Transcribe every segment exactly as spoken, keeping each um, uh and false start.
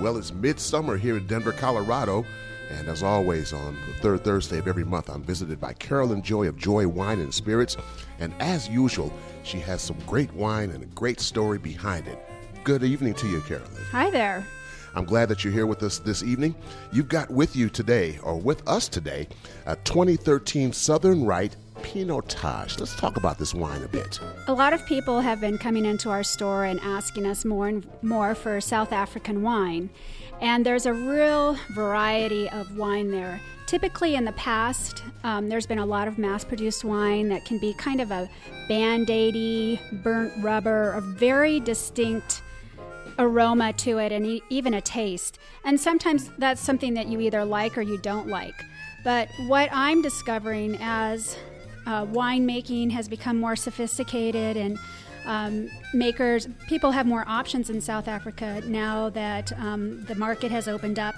Well, it's midsummer here in Denver, Colorado. And as always, on the third Thursday of every month, I'm visited by Carolyn Joy of Joy Wine and Spirits. And as usual, she has some great wine and a great story behind it. Good evening to you, Carolyn. Hi there. I'm glad that you're here with us this evening. You've got with you today, or with us today, a twenty thirteen Southern Rite Pinotage. Let's talk about this wine a bit. A lot of people have been coming into our store and asking us more and more for South African wine. And there's a real variety of wine there. Typically in the past, um, there's been a lot of mass-produced wine that can be kind of a Band-Aidy, burnt rubber, a very distinct aroma to it, and e- even a taste. And sometimes that's something that you either like or you don't like. But what I'm discovering as uh, winemaking has become more sophisticated and Um, makers, people have more options in South Africa now that um, the market has opened up.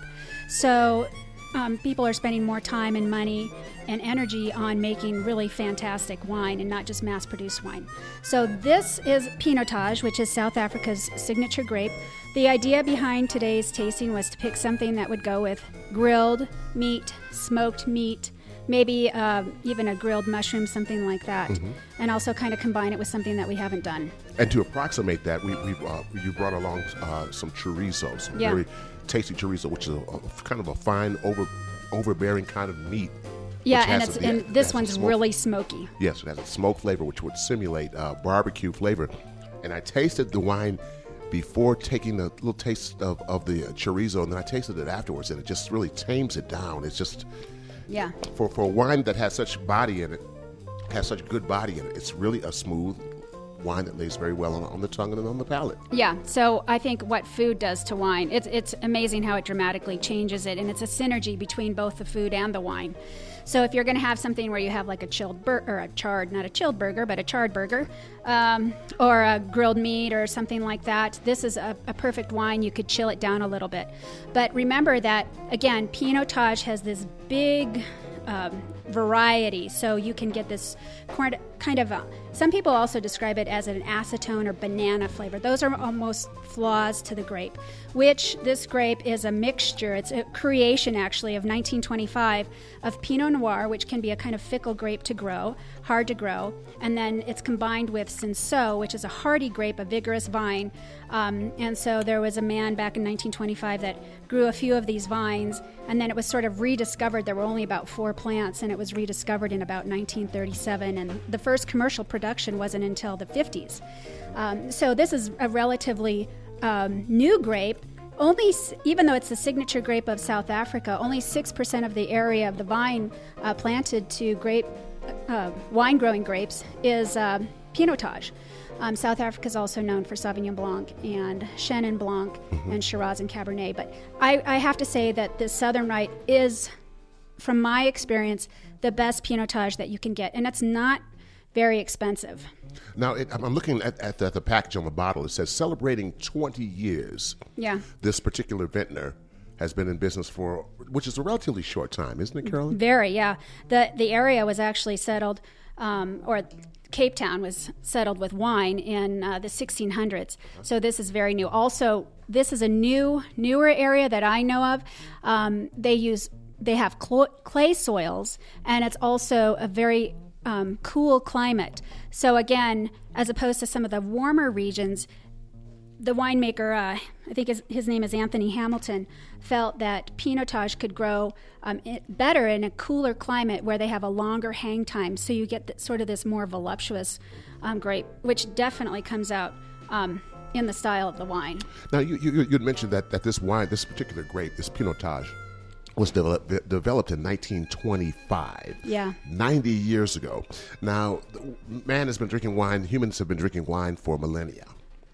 So um, people are spending more time and money and energy on making really fantastic wine and not just mass-produced wine. So this is Pinotage, which is South Africa's signature grape. The idea behind today's tasting was to pick something that would go with grilled meat, smoked meat, maybe uh, even a grilled mushroom, something like that, mm-hmm. and also kind of combine it with something that we haven't done. And to approximate that, we, we've uh, you brought along uh, some chorizo, some yeah. very tasty chorizo, which is a, a kind of a fine, over overbearing kind of meat. Yeah, and it's a, and yeah, this one's smoke, really smoky. Yes, it has a smoke flavor, which would simulate uh, barbecue flavor. And I tasted the wine before taking a little taste of, of the chorizo, and then I tasted it afterwards, and it just really tames it down. It's just... Yeah. For for a wine that has such body in it, has such good body in it, it's really a smooth wine that lays very well on, on the tongue and on the palate. Yeah. So I think what food does to wine, it's it's amazing how it dramatically changes it, and it's a synergy between both the food and the wine. So if you're going to have something where you have like a chilled burger, or a charred, not a chilled burger, but a charred burger, um, or a grilled meat or something like that, this is a, a perfect wine. You could chill it down a little bit. But remember that, again, Pinotage has this big um, variety. So you can get this kind of, a, some people also describe it as an acetone or banana flavor. Those are almost flaws to the grape, which this grape is a mixture. It's a creation, actually, of nineteen twenty-five of Pinot Noir, which can be a kind of fickle grape to grow, hard to grow, and then it's combined with Cinsault, which is a hardy grape, a vigorous vine. Um, and so there was a man back in nineteen twenty-five that grew a few of these vines, and then it was sort of rediscovered. There were only about four plants, and it was rediscovered in about nineteen thirty-seven, and the first commercial production wasn't until the fifties. Um, so this is a relatively um, new grape. Only, even though it's the signature grape of South Africa, only six percent of the area of the vine uh, planted to grape uh, wine-growing grapes is uh, Pinotage. Um, South Africa is also known for Sauvignon Blanc and Chenin Blanc mm-hmm. and Shiraz and Cabernet. But I, I have to say that the Southern Rite is, from my experience, the best Pinotage that you can get. And it's not very expensive. Now, it, I'm looking at, at the, the package on the bottle. It says celebrating twenty years. Yeah. This particular vintner has been in business for, which is a relatively short time, isn't it, Carolyn? Very, yeah. The the area was actually settled, um, or Cape Town was settled with wine in uh, the sixteen hundreds. So this is very new. Also, this is a new, newer area that I know of. Um, they use, they have cl- clay soils, and it's also a very um, cool climate. So again, as opposed to some of the warmer regions, the winemaker, uh, I think his, his name is Anthony Hamilton, felt that Pinotage could grow um, it, better in a cooler climate where they have a longer hang time. So you get the, sort of this more voluptuous um, grape, which definitely comes out um, in the style of the wine. Now, you you you'd mentioned that, that this wine, this particular grape, this Pinotage, was developed, developed in nineteen twenty-five. Yeah. ninety years ago. Now, man has been drinking wine, humans have been drinking wine for millennia.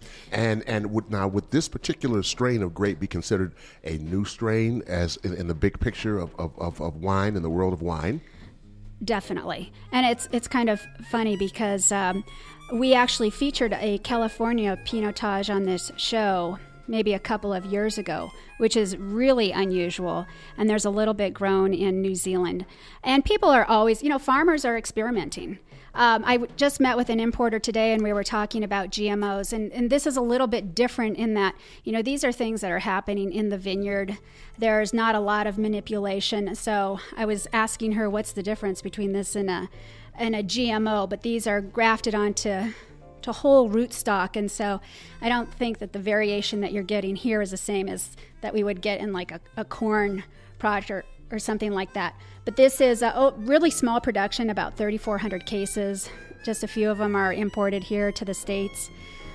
And and would now would this particular strain of grape be considered a new strain as in, in the big picture of, of, of, of wine, in the world of wine? Definitely. And it's it's kind of funny because um, we actually featured a California Pinotage on this show maybe a couple of years ago, which is really unusual. And there's a little bit grown in New Zealand. And people are always, you know, farmers are experimenting. Um, I w- just met with an importer today, and we were talking about G M Os. And, and this is a little bit different in that, you know, these are things that are happening in the vineyard. There's not a lot of manipulation. So I was asking her, what's the difference between this and a, and a G M O? But these are grafted onto to whole rootstock. And so I don't think that the variation that you're getting here is the same as that we would get in like a, a corn product or, or something like that. But this is a oh, really small production, about thirty-four hundred cases. Just a few of them are imported here to the States.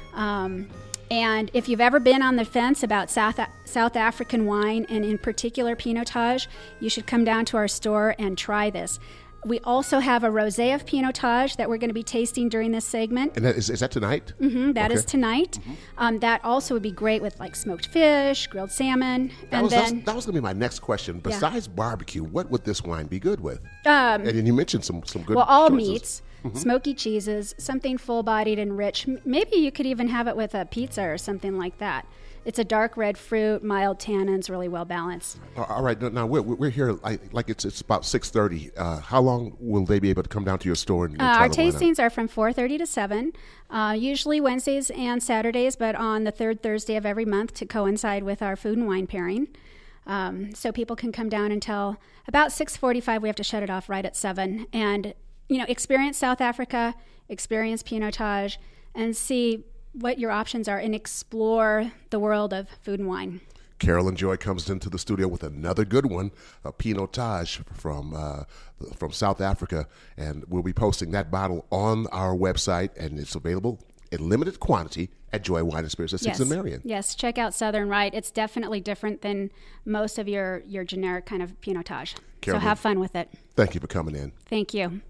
Um, and if you've ever been on the fence about South South African wine, and in particular Pinotage, you should come down to our store and try this. We also have a rosé of Pinotage that we're going to be tasting during this segment. And that is, is that tonight? Mm-hmm, that okay. is tonight. Mm-hmm. Um, that also would be great with like smoked fish, grilled salmon. That and was, then that was going to be my next question. Besides yeah. barbecue, what would this wine be good with? Um, and you mentioned some, some good Well, all choices. meats, mm-hmm. smoky cheeses, something full-bodied and rich. Maybe you could even have it with a pizza or something like that. It's a dark red fruit, mild tannins, really well balanced. All right, now we're, we're here like, like it's it's about six thirty. Uh, how long will they be able to come down to your store? And, and uh, try our the wine tastings out? are from four thirty to seven, uh, usually Wednesdays and Saturdays, but on the third Thursday of every month to coincide with our food and wine pairing. Um, so people can come down until about six forty-five. We have to shut it off right at seven. And, you know, experience South Africa, experience Pinotage, and see what your options are and explore the world of food and wine. Carolyn Joy comes into the studio with another good one, a Pinotage from uh, from South Africa, and we'll be posting that bottle on our website, and it's available in limited quantity at Joy Wine and Spirits at Yes. sixth and Marion. Yes, check out Southern Rite. It's definitely different than most of your, your generic kind of Pinotage. Carolyn, so have fun with it. Thank you for coming in. Thank you.